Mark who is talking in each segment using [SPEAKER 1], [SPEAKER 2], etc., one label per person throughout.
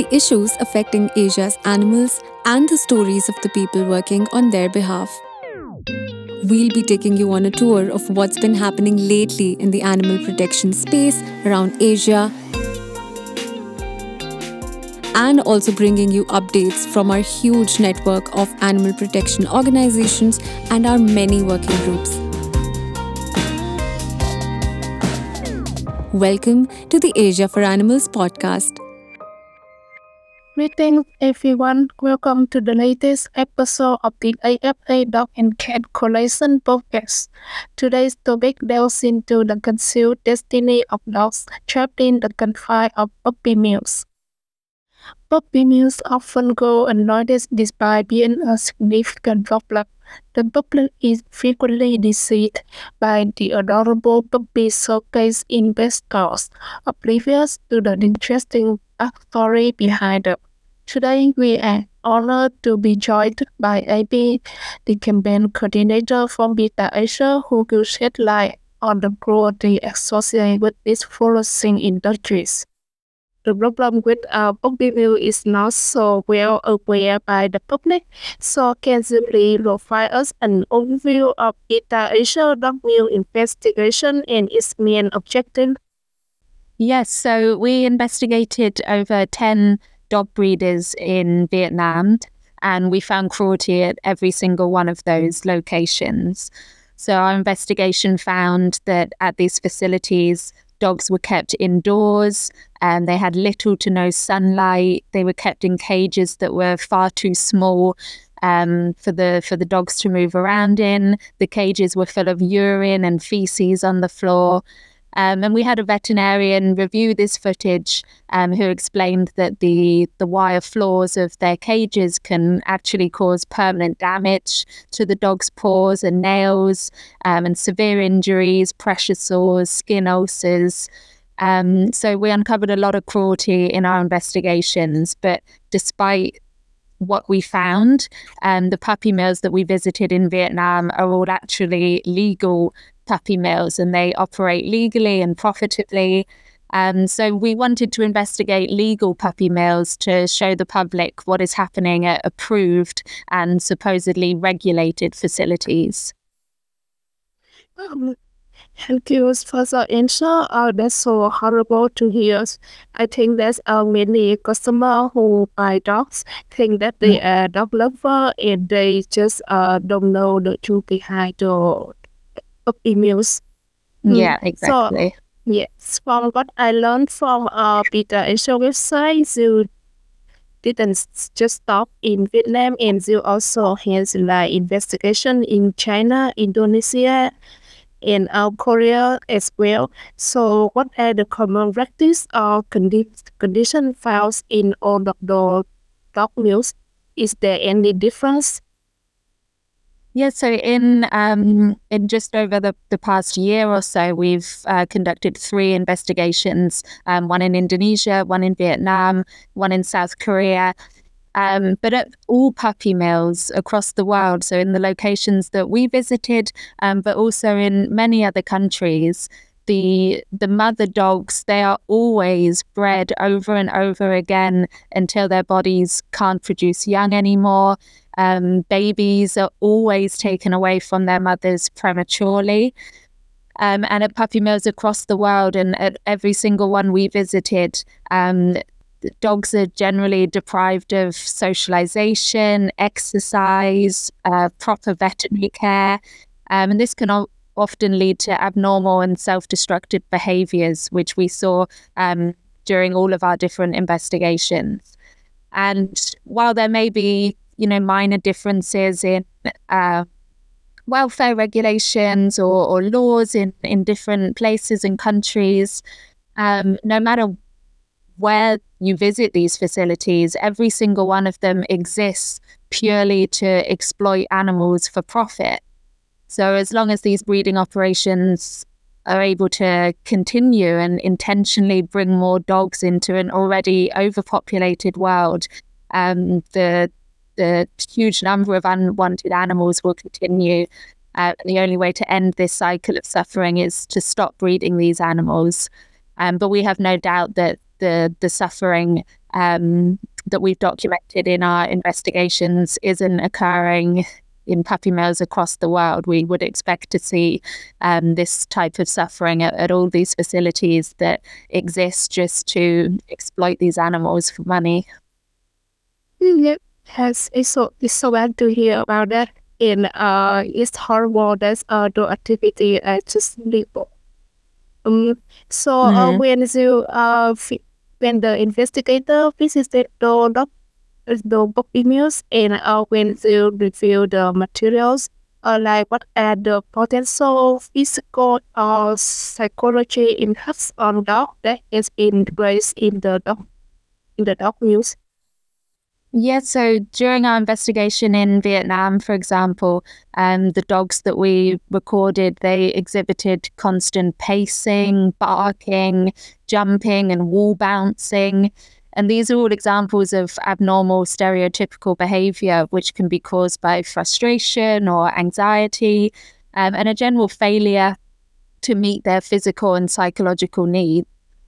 [SPEAKER 1] the issues affecting Asia's animals and the stories of the people working on their behalf. We'll be taking you on a tour of what's been happening lately in the animal protection space around Asia and also bringing you updates from our huge network of animal protection organizations and our many working groups. Welcome to the Asia for Animals podcast.
[SPEAKER 2] Greetings everyone, welcome to the latest episode of the AFA Dog and Cat Coalition podcast. Today's topic delves into the concealed destiny of dogs trapped in the confines of puppy mills. Puppy mills often go unnoticed despite being a significant problem. The public is frequently deceived by the adorable puppies showcased in best stores, oblivious to the interesting backstory behind them. Today, we are honored to be joined by AB, the campaign coordinator from Beta Asia, who will shed light on the cruelty associated with these flourishing industries. The problem with puppy mill is not so well aware by the public, so can you please provide us an overview of Beta Asia dog mill investigation and its main objective?
[SPEAKER 3] Yes, so we investigated over 10 dog breeders in Vietnam, and we found cruelty at every single one of those locations. So our investigation found that at these facilities, dogs were kept indoors and they had little to no sunlight. They were kept in cages that were far too small for the dogs to move around in. The cages were full of urine and feces on the floor. And we had a veterinarian review this footage who explained that the wire floors of their cages can actually cause permanent damage to the dog's paws and nails, and severe injuries, pressure sores, skin ulcers. So we uncovered a lot of cruelty in our investigations, but despite what we found, the puppy mills that we visited in Vietnam are all actually legal puppy mills, and they operate legally and profitably. So we wanted to investigate legal puppy mills to show the public what is happening at approved and supposedly regulated facilities.
[SPEAKER 2] Thank you for the answer. That's so horrible to hear. I think there's many customers who buy dogs think that they are dog lover and they just don't know the truth behind the puppy mills.
[SPEAKER 3] Yeah, exactly.
[SPEAKER 2] So, yes, from what I learned from Peter Asia website, you didn't just stop in Vietnam, and you also has like investigation in China, Indonesia, and Korea as well. So, what are the common practice or condition found in all of the dog mills? Is there any difference?
[SPEAKER 3] Yeah, so in just over the past year or so, we've conducted 3 investigations, one in Indonesia, one in Vietnam, one in South Korea, but at all puppy mills across the world, so in the locations that we visited, but also in many other countries, the mother dogs, they are always bred over and over again until their bodies can't produce young anymore. Babies are always taken away from their mothers prematurely. And at puppy mills across the world, and at every single one we visited, dogs are generally deprived of socialization, exercise, proper veterinary care. And this can often lead to abnormal and self-destructive behaviors, which we saw during all of our different investigations. And while there may be minor differences in welfare regulations or laws in different places and countries, no matter where you visit these facilities, every single one of them exists purely to exploit animals for profit. So as long as these breeding operations are able to continue and intentionally bring more dogs into an already overpopulated world, the huge number of unwanted animals will continue. The only way to end this cycle of suffering is to stop breeding these animals. But we have no doubt that the suffering that we've documented in our investigations isn't occurring in puppy mills across the world. We would expect to see this type of suffering at all these facilities that exist just to exploit these animals for money.
[SPEAKER 2] Yep, it's so bad to hear about that. And it's horrible that the activity just legal. When the investigator visited the puppy mills and when they review the materials, like what are the potential physical or psychology impacts on dog that is in place in the dog mills?
[SPEAKER 3] Yeah, so during our investigation in Vietnam, for example, the dogs that we recorded, they exhibited constant pacing, barking, jumping, and wall bouncing. And these are all examples of abnormal stereotypical behavior, which can be caused by frustration or anxiety, and a general failure to meet their physical and psychological needs.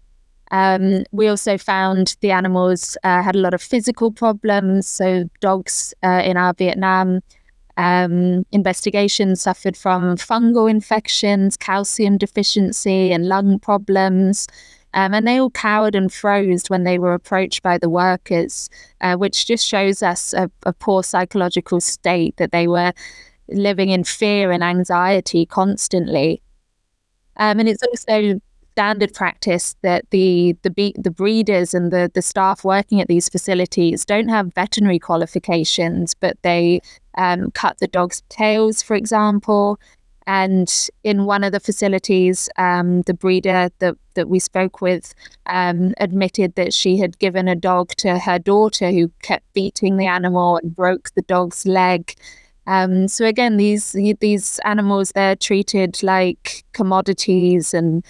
[SPEAKER 3] We also found the animals had a lot of physical problems. So dogs in our Vietnam investigation suffered from fungal infections, calcium deficiency, and lung problems. And they all cowered and froze when they were approached by the workers, which just shows us a poor psychological state, that they were living in fear and anxiety constantly. And it's also standard practice that the breeders and the staff working at these facilities don't have veterinary qualifications, but they cut the dogs' tails, for example. And in one of the facilities, the breeder that we spoke with admitted that she had given a dog to her daughter who kept beating the animal and broke the dog's leg. So again, these animals, they're treated like commodities and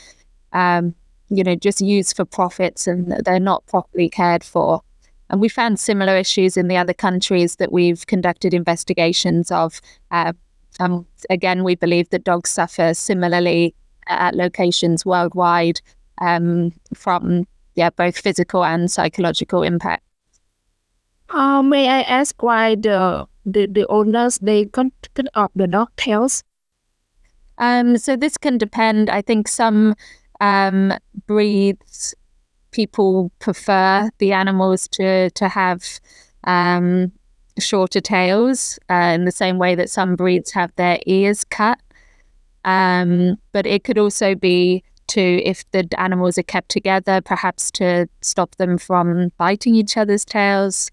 [SPEAKER 3] just used for profits, and they're not properly cared for. And we found similar issues in the other countries that we've conducted investigations of. Again, we believe that dogs suffer similarly at locations worldwide from both physical and psychological impact.
[SPEAKER 2] May I ask why the owners they cut off the dog tails?
[SPEAKER 3] So this can depend. I think some breeds, people prefer the animals to have shorter tails, in the same way that some breeds have their ears cut. But it could also be if the animals are kept together, perhaps to stop them from biting each other's tails.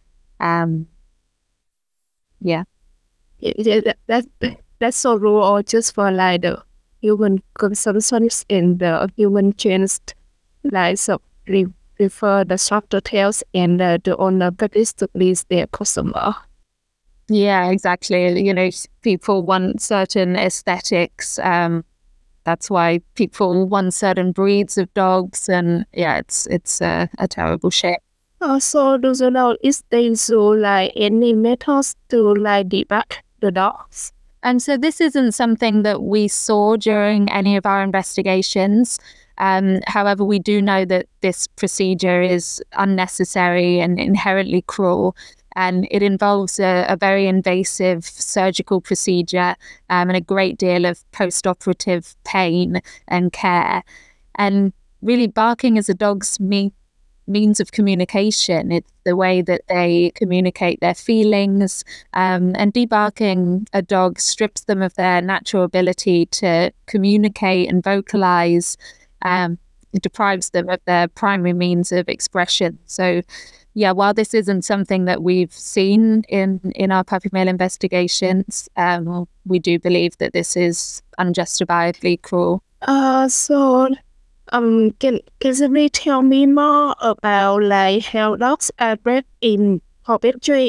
[SPEAKER 2] That's so rule, or just for like the human consumptions in the human chains, like so prefer the shorter tails and the owner practice to please their customer.
[SPEAKER 3] Yeah, exactly. People want certain aesthetics. That's why people want certain breeds of dogs, and it's a terrible shame.
[SPEAKER 2] So do you know if they do like any methods to like debug the dogs?
[SPEAKER 3] And so this isn't something that we saw during any of our investigations. However, we do know that this procedure is unnecessary and inherently cruel, and it involves a very invasive surgical procedure and a great deal of post-operative pain and care. And really, barking is a dog's means of communication. It's the way that they communicate their feelings, and debarking a dog strips them of their natural ability to communicate and vocalize. It deprives them of their primary means of expression. So while this isn't something that we've seen in our puppy mill investigations, we do believe that this is unjustifiably cruel.
[SPEAKER 2] Can you tell me more about like how dogs are bred in perpetuate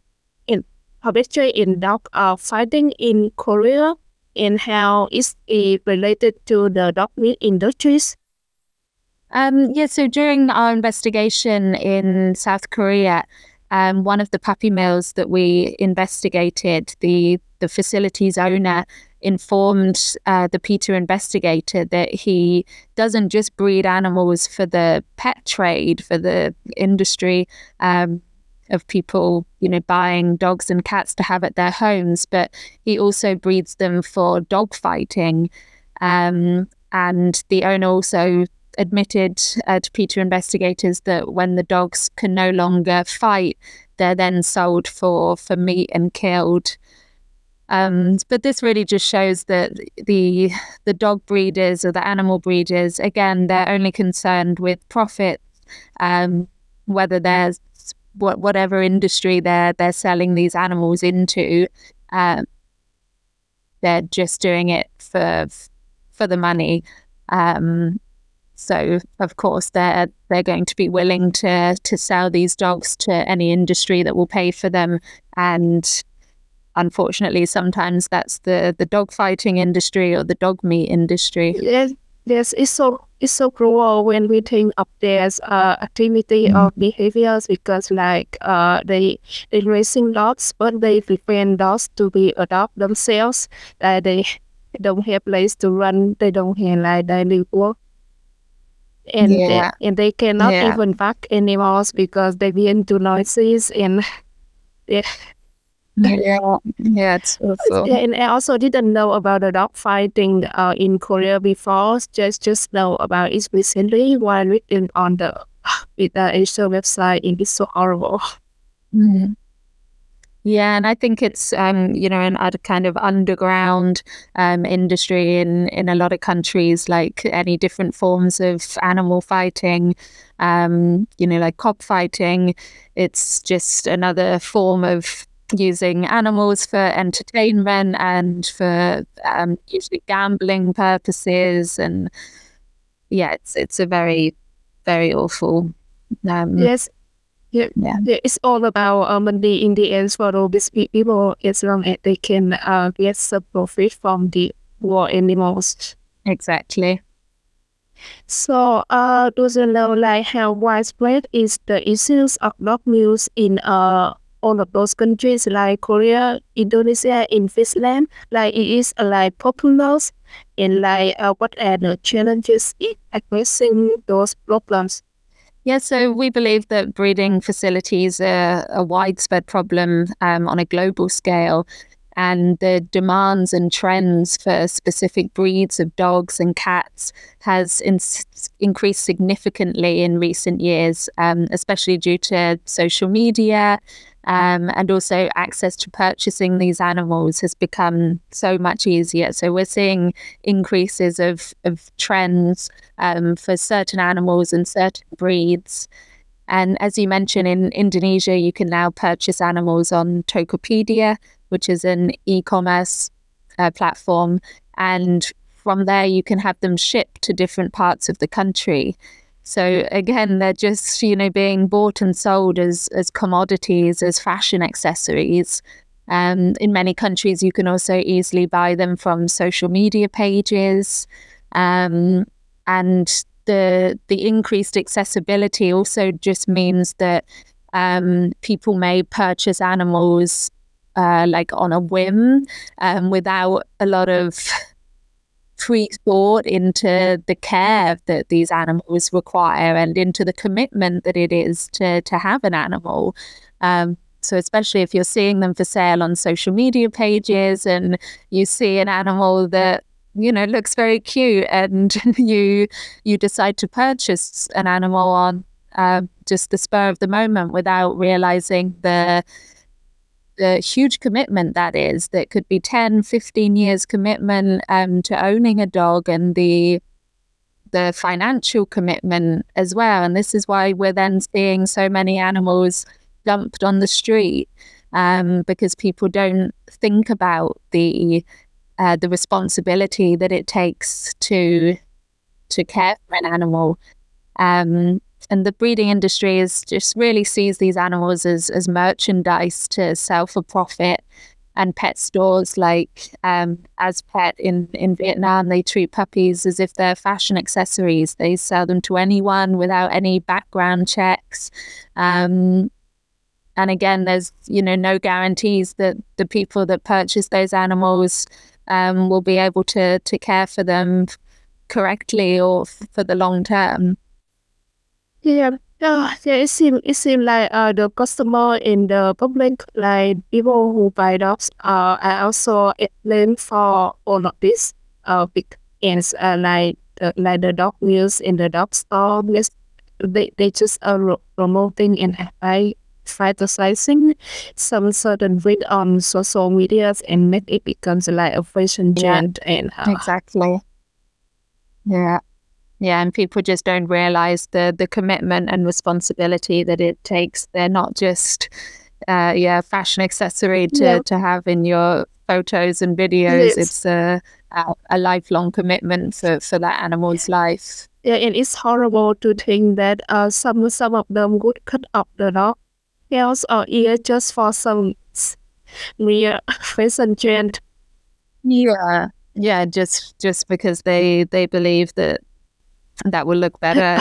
[SPEAKER 2] in dog fighting in Korea, and how is it related to the dog meat industries?
[SPEAKER 3] So during our investigation in South Korea, one of the puppy mills that we investigated, the facility's owner informed the PETA investigator that he doesn't just breed animals for the pet trade, for the industry of people, buying dogs and cats to have at their homes, but he also breeds them for dog fighting. And the owner also admitted to PETA investigators that when the dogs can no longer fight, they're then sold for meat and killed. But this really just shows that the dog breeders or the animal breeders, again, they're only concerned with profit, whether there's whatever industry they're selling these animals into, they're just doing it for the money. So of course they're going to be willing to sell these dogs to any industry that will pay for them, and unfortunately sometimes that's the dog fighting industry or the dog meat industry.
[SPEAKER 2] Yes, it's so cruel when we think of their activity or behaviors, because they raising dogs, but they prevent dogs to be adopted themselves. They don't have place to run. They don't have daily work, and they cannot even bark anymore because they begin to noises and.
[SPEAKER 3] It's awful.
[SPEAKER 2] And I also didn't know about the dog fighting in Korea before. Just know about it recently while reading on the Asia website, and it's so horrible.
[SPEAKER 3] Yeah, and I think it's an other kind of underground industry in a lot of countries, like any different forms of animal fighting, like cockfighting. It's just another form of using animals for entertainment and for usually gambling purposes, and it's a very, very awful.
[SPEAKER 2] Yes. Yeah, it's all about money in the end for all these people, as long as they can get some profit from the war animals.
[SPEAKER 3] Exactly.
[SPEAKER 2] So, do you know how widespread is the issues of dog news in all of those countries like Korea, Indonesia, in Finland? It is popular, and what are the challenges in addressing those problems?
[SPEAKER 3] Yeah, so we believe that breeding facilities are a widespread problem on a global scale, and the demands and trends for specific breeds of dogs and cats has increased significantly in recent years, especially due to social media, and also access to purchasing these animals has become so much easier. So we're seeing increases of trends for certain animals and certain breeds. And as you mentioned, in Indonesia, you can now purchase animals on Tokopedia, which is an e-commerce platform. And from there, you can have them shipped to different parts of the country. So again, they're just, being bought and sold as commodities, as fashion accessories. In many countries, you can also easily buy them from social media pages. And the increased accessibility also just means that people may purchase animals on a whim, without a lot of pre-thought into the care that these animals require and into the commitment that it is to have an animal. So especially if you're seeing them for sale on social media pages and you see an animal that looks very cute, and you decide to purchase an animal on just the spur of the moment without realizing the huge commitment that could be 10, 15 years commitment to owning a dog, and the financial commitment as well. And this is why we're then seeing so many animals dumped on the street, because people don't think about the responsibility that it takes to care for an animal. And the breeding industry just really sees these animals as merchandise to sell for profit. And pet stores like Azpet in Vietnam, they treat puppies as if they're fashion accessories. They sell them to anyone without any background checks. And again, there's, no guarantees that the people that purchase those animals will be able to care for them correctly or for the long term.
[SPEAKER 2] Yeah, it seems like the customer in the public, like people who buy dogs, are also blamed for all of this. Because like the dog news in the dog store, yes, they just are promoting and advertising some certain breed on social media and make it becomes like a fashion trend and
[SPEAKER 3] Exactly. Yeah. Yeah, and people just don't realize the commitment and responsibility that it takes. They're not just fashion accessory to have in your photos and videos.
[SPEAKER 2] Yes.
[SPEAKER 3] It's a lifelong commitment for that animal's life.
[SPEAKER 2] Yeah, and it's horrible to think that some of them would cut off the dog tails or ear just for some mere fashion trend.
[SPEAKER 3] Yeah, just because they believe that will look better.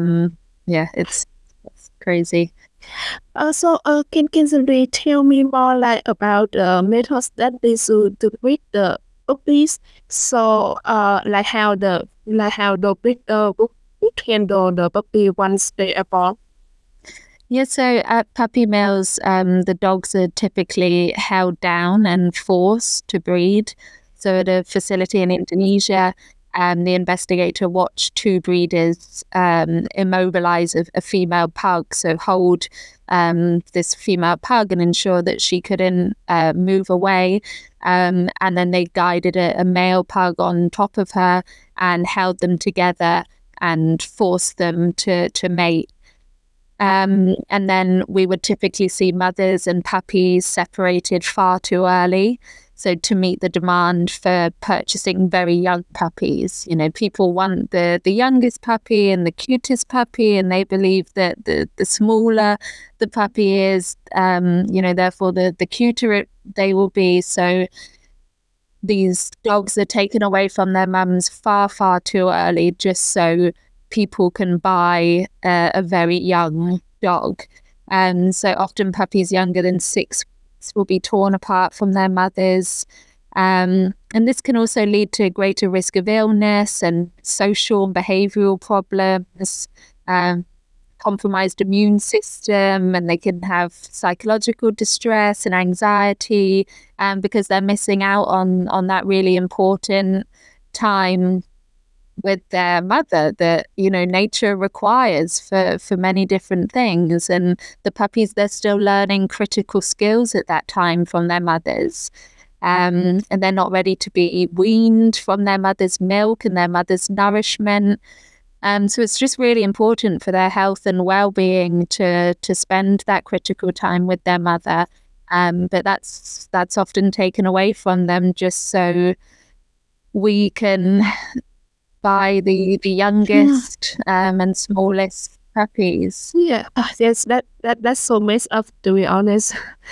[SPEAKER 3] It's crazy.
[SPEAKER 2] So, can you tell me more like about the methods that they use to breed the puppies? So, like how the breeder would handle the puppy once they are born.
[SPEAKER 3] Yeah, so at puppy mills, the dogs are typically held down and forced to breed. So at a facility in Indonesia, the investigator watched two breeders immobilize a female pug, so hold this female pug and ensure that she couldn't move away. And then they guided a male pug on top of her and held them together and forced them to mate. And then we would typically see mothers and puppies separated far too early. So to meet the demand for purchasing very young puppies, people want the youngest puppy and the cutest puppy, and they believe that the smaller the puppy is, therefore the cuter they will be. So these dogs are taken away from their mums far, far too early, just so people can buy a very young dog. And so often puppies younger than 6 weeks will be torn apart from their mothers. And this can also lead to greater risk of illness and social and behavioral problems, compromised immune system, and they can have psychological distress and anxiety because they're missing out on that really important time with their mother that nature requires for many different things. And the puppies, they're still learning critical skills at that time from their mothers, and they're not ready to be weaned from their mother's milk and their mother's nourishment. So it's just really important for their health and well-being to spend that critical time with their mother, but that's often taken away from them just so we can buy the youngest and smallest puppies.
[SPEAKER 2] Yeah, yes, that's so messed up, to be honest.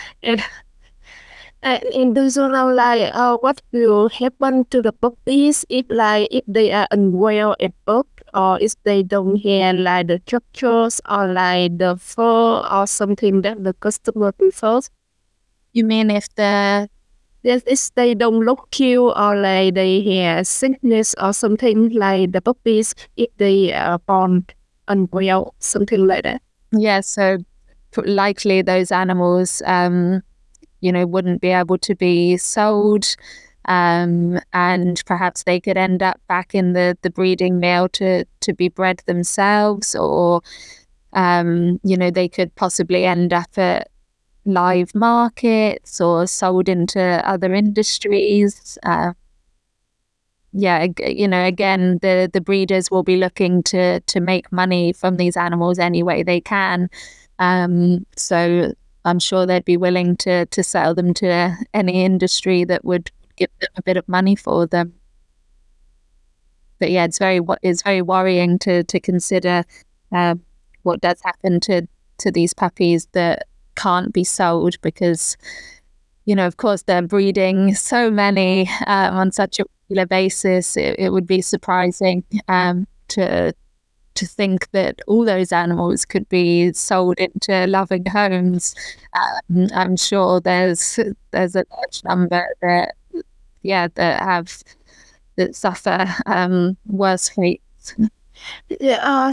[SPEAKER 2] And do you know like what will happen to the puppies if they are unwell at birth, or if they don't have like the structures or like the fur or something that the customer prefers?
[SPEAKER 3] You mean if
[SPEAKER 2] they don't look cute or like they have sickness or something, like the puppies if they are born unwell, something like that?
[SPEAKER 3] Yeah, so likely those animals wouldn't be able to be sold, and perhaps they could end up back in the breeding mill to be bred themselves, or they could possibly end up at live markets or sold into other industries. Again, the breeders will be looking to make money from these animals any way they can. So I'm sure they'd be willing to sell them to any industry that would give them a bit of money for them. But yeah, it's very worrying to consider what does happen to these puppies that can't be sold because, of course, they're breeding so many on such a regular basis. It would be surprising to to think that all those animals could be sold into loving homes. I'm sure there's a large number that suffer worse fates.
[SPEAKER 2] Yeah.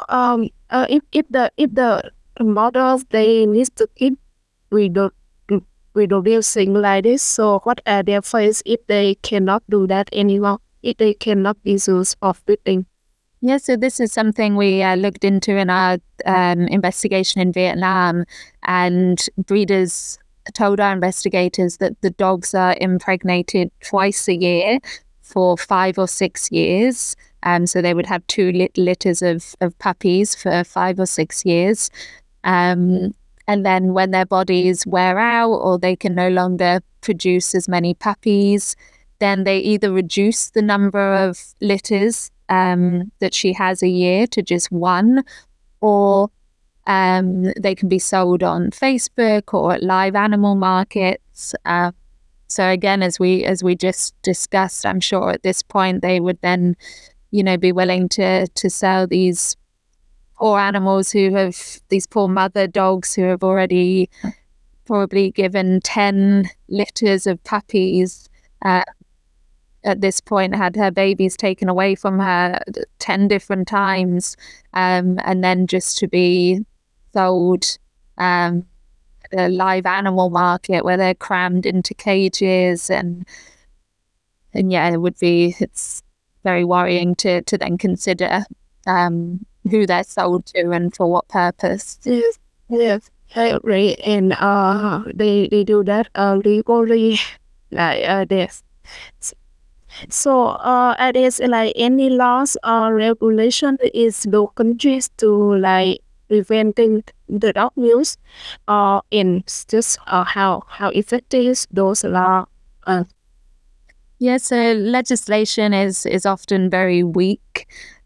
[SPEAKER 2] If the models they need to keep reproducing like this, so what are their fates if they cannot do that anymore? If they cannot be used for breeding?
[SPEAKER 3] Yeah, so this is something we looked into in our investigation in Vietnam, and breeders told our investigators that the dogs are impregnated twice a year for 5 or 6 years. So they would have 2 litters of puppies for 5 or 6 years. And then when their bodies wear out or they can no longer produce as many puppies, then they either reduce the number of litters that she has a year to just 1, or they can be sold on Facebook or at live animal markets. So again, as we just discussed, I'm sure at this point they would then, be willing to sell these poor animals these poor mother dogs who have already probably given 10 litters of puppies. At this point, had her babies taken away from her 10 different times, and then just to be sold at a live animal market where they're crammed into cages, and yeah, it's very worrying to then consider who they're sold to and for what purpose.
[SPEAKER 2] Yes, I agree. And they do that legally, like this. So, are there like any laws or regulation is the countries to like preventing the dog use, and just how effective those laws?
[SPEAKER 3] Yeah, so legislation is often very weak.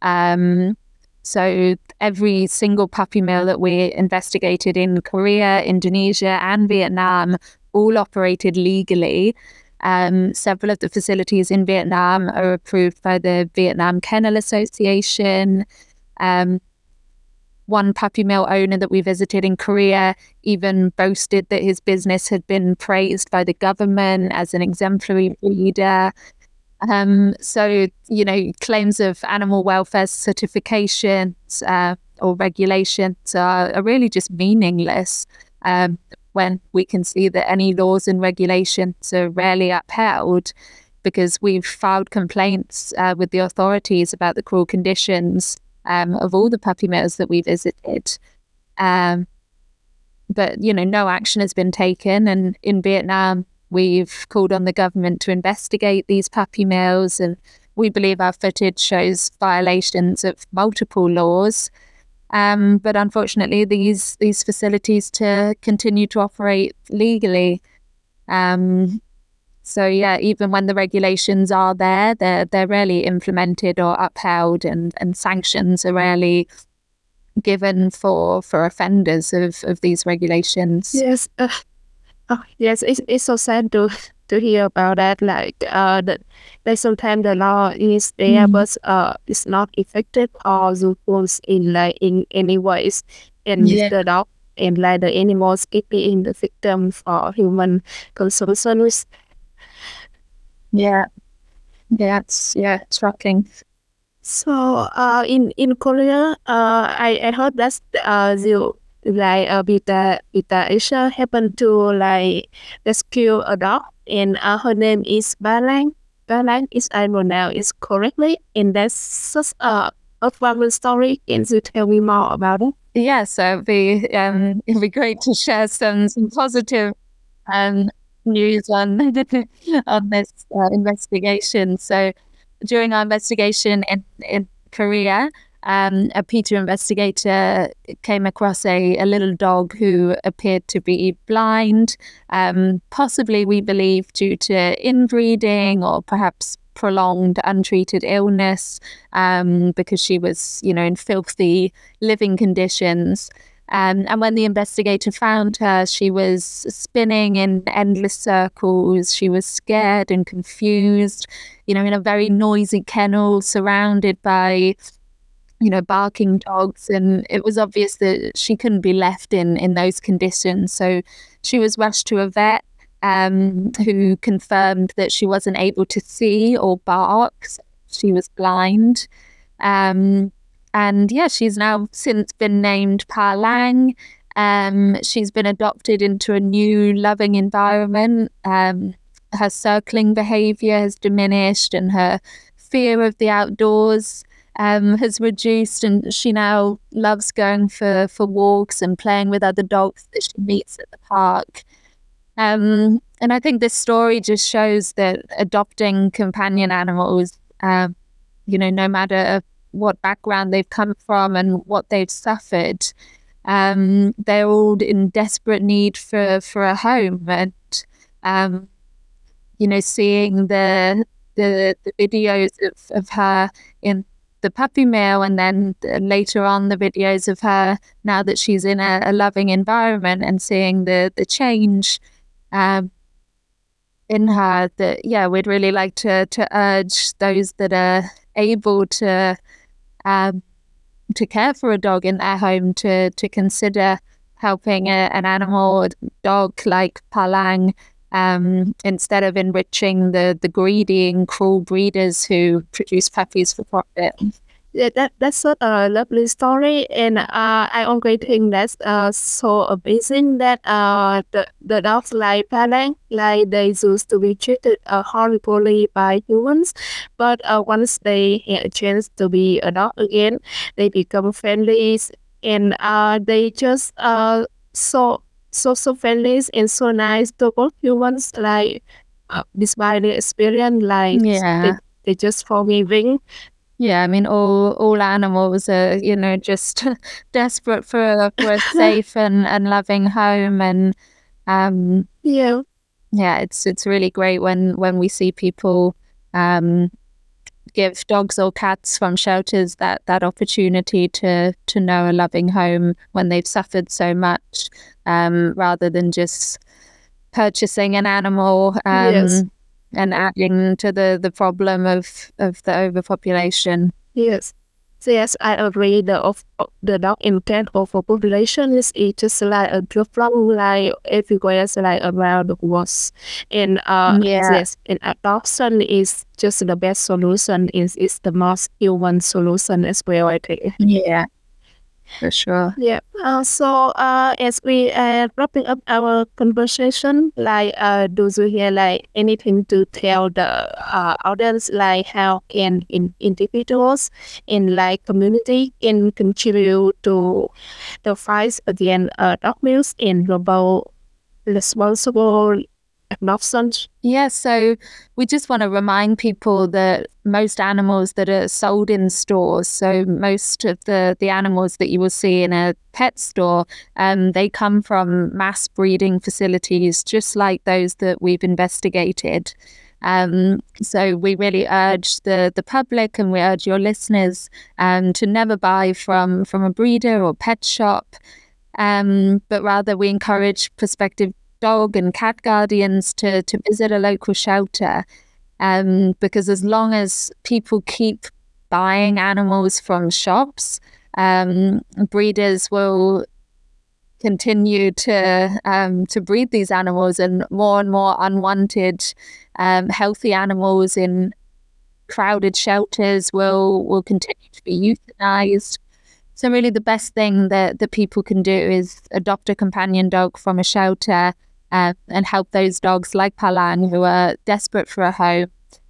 [SPEAKER 3] So every single puppy mill that we investigated in Korea, Indonesia, and Vietnam all operated legally. Several of the facilities in Vietnam are approved by the Vietnam Kennel Association. One puppy mill owner that we visited in Korea even boasted that his business had been praised by the government as an exemplary breeder. So, claims of animal welfare certifications or regulations are really just meaningless when we can see that any laws and regulations are rarely upheld, because we've filed complaints with the authorities about the cruel conditions of all the puppy mills that we visited. But, no action has been taken. And in Vietnam, we've called on the government to investigate these puppy mills, and we believe our footage shows violations of multiple laws. But unfortunately, these facilities continue to operate legally. So yeah, even when the regulations are there, they're rarely implemented or upheld, and sanctions are rarely given for offenders of these regulations.
[SPEAKER 2] Yes. Yes, it's so sad to hear about that. Like that sometimes the law is there, but it's not effective or useful in any ways, and the dog and like the animals keep being the victim for human consumption.
[SPEAKER 3] Yeah, it's shocking.
[SPEAKER 2] So in Korea, I heard that you like Beta Asia happened to like rescue a dog, and her name is Balang. Balang is I pronounce it correctly, and that's such a fun story. Can you tell me more about it?
[SPEAKER 3] Yeah, so it'd be great to share some positive news on this investigation. So during our investigation in Korea, a PETA investigator came across a little dog who appeared to be blind, possibly, we believe, due to inbreeding or perhaps prolonged untreated illness, because she was, in filthy living conditions. And when the investigator found her, she was spinning in endless circles. She was scared and confused, in a very noisy kennel surrounded by barking dogs, and it was obvious that she couldn't be left in those conditions. So she was rushed to a vet who confirmed that she wasn't able to see or bark. She was blind. And yeah, she's now since been named Pa Lang. She's been adopted into a new loving environment. Her circling behavior has diminished and her fear of the outdoors has reduced, and she now loves going for walks and playing with other dogs that she meets at the park. And I think this story just shows that adopting companion animals, no matter what background they've come from and what they've suffered, they're all in desperate need for a home. And seeing the videos of her in the puppy mill, and then later on the videos of her now that she's in a loving environment, and seeing the change in her, that we'd really like to urge those that are able to care for a dog in their home to consider helping an animal, a dog like Pa Lang, instead of enriching the greedy and cruel breeders who produce puppies for profit.
[SPEAKER 2] Yeah, that's such a lovely story, and I always think that's so amazing that the dogs like Pa Lang, like they used to be treated horribly by humans, but once they get a chance to be a dog again, they become friendly, and they just so friendly and so nice to both humans. Like despite the experience, like they just forgiving.
[SPEAKER 3] Yeah, I mean, all animals are, just desperate for a safe and loving home, and it's really great when we see people give dogs or cats from shelters that opportunity to know a loving home when they've suffered so much, rather than just purchasing an animal and adding to the problem of the overpopulation.
[SPEAKER 2] Yes. So yes, I agree. The dog intent of overpopulation is just like a problem like everywhere, like around the world. And yes, and adoption is just the best solution. Is the most human solution as well, I think.
[SPEAKER 3] Yeah. For sure.
[SPEAKER 2] Yeah. So as we are wrapping up our conversation, like do you have like anything to tell the audience, like how can individuals in like community can contribute to the fight against dog abuse and global responsible adoptions?
[SPEAKER 3] Yeah, so we just want to remind people that most animals that are sold in stores, so most of the animals that you will see in a pet store, they come from mass breeding facilities, just like those that we've investigated. So we really urge the public, and we urge your listeners to never buy from a breeder or pet shop, but rather we encourage prospective dog and cat guardians to visit a local shelter, because as long as people keep buying animals from shops, breeders will continue to breed these animals, and more unwanted healthy animals in crowded shelters will continue to be euthanized. So really the best thing that people can do is adopt a companion dog from a shelter, and help those dogs like Pa Lang who are desperate for a home.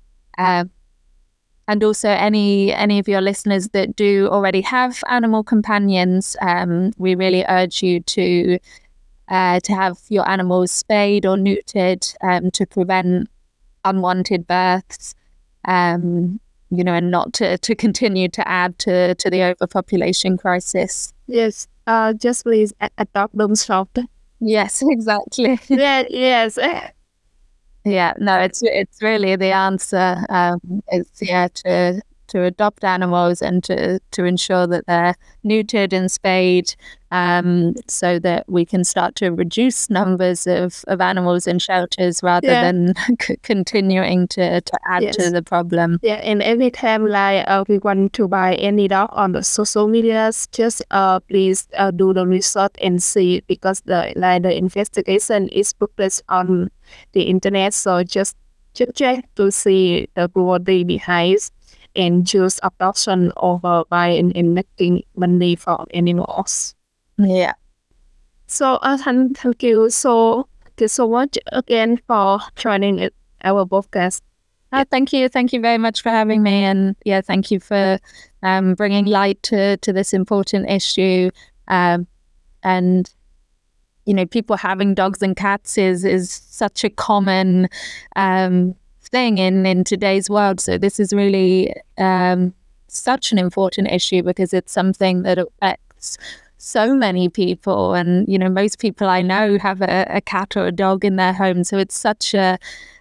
[SPEAKER 3] And also any of your listeners that do already have animal companions, we really urge you to have your animals spayed or neutered, to prevent unwanted births, and not to continue to add to the overpopulation crisis.
[SPEAKER 2] Yes, just please adopt themselves.
[SPEAKER 3] Yes, exactly.
[SPEAKER 2] Yes.
[SPEAKER 3] Yeah, no, it's really the answer. Is to adopt animals and to ensure that they're neutered and spayed, so that we can start to reduce numbers of animals in shelters rather than continuing to add to the problem.
[SPEAKER 2] Yeah, and every time we want to buy any dog on the social media, just please do the research and see, because the investigation is published on the internet. So just check to see the quality behind, and choose adoption over buying and making money from animals.
[SPEAKER 3] Yeah.
[SPEAKER 2] So thank you so much again for joining our podcast.
[SPEAKER 3] Thank you very much for having me, and thank you for bringing light to this important issue. And people having dogs and cats is such a common thing in today's world. So this is really such an important issue, because it's something that affects so many people, and most people I know have a cat or a dog in their home. So it's such a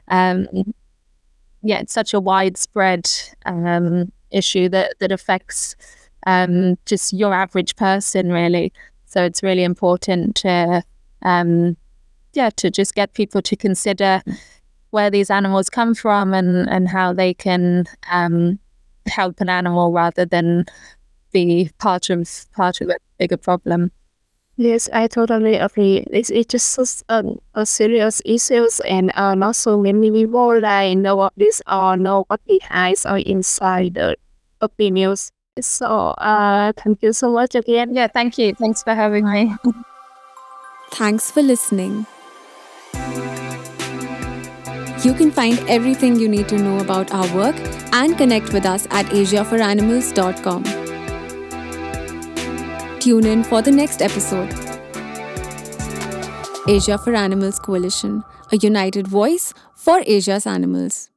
[SPEAKER 3] it's such a widespread issue that affects just your average person, really. So it's really important to just get people to consider where these animals come from, and how they can help an animal rather than be part of a bigger problem.
[SPEAKER 2] Yes, I totally agree. It's just a serious issue, and not so many people know what this or know what behind or inside the opinions. So thank you so much again.
[SPEAKER 3] Yeah, thank you. Thanks for having me.
[SPEAKER 1] Thanks for listening. You can find everything you need to know about our work and connect with us at asiaforanimals.com. Tune in for the next episode. Asia for Animals Coalition, a united voice for Asia's animals.